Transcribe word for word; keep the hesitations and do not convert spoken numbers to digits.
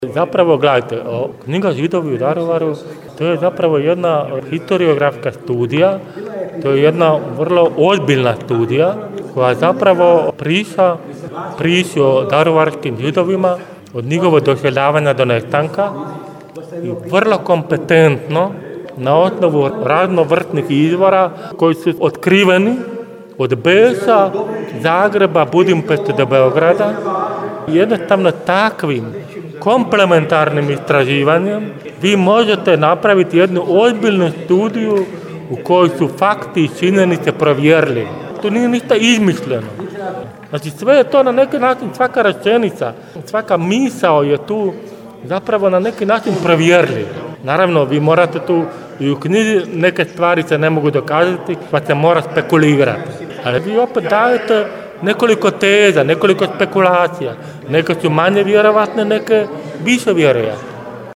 Zapravo, gledajte, knjiga Židovi u Daruvaru, to je zapravo jedna historiografska studija, to je jedna vrlo ozbiljna studija koja zapravo priča priču o daruvarskim Židovima od njihovog doseljavanja do nestanka i vrlo kompetentno na osnovu raznovrsnih izvora koji su otkriveni od Besa, Zagreba, Budimpešte do Beograda. Jednostavno takvim komplementarnim istraživanjem vi možete napraviti jednu ozbiljnu studiju u kojoj su fakti i činjenice provjerljivi. To nije ništa izmišljeno. Znači sve je to na neki način, svaka rečenica, svaka misao je tu zapravo na neki način provjerljiva. Naravno, vi morate tu i u knjizi neke stvari se ne mogu dokazati, pa se mora spekulirati. Ali vi opet dajete nekoliko teza, nekoliko spekulacija. Neke su manje vjerovatne, neke više vjerojatne.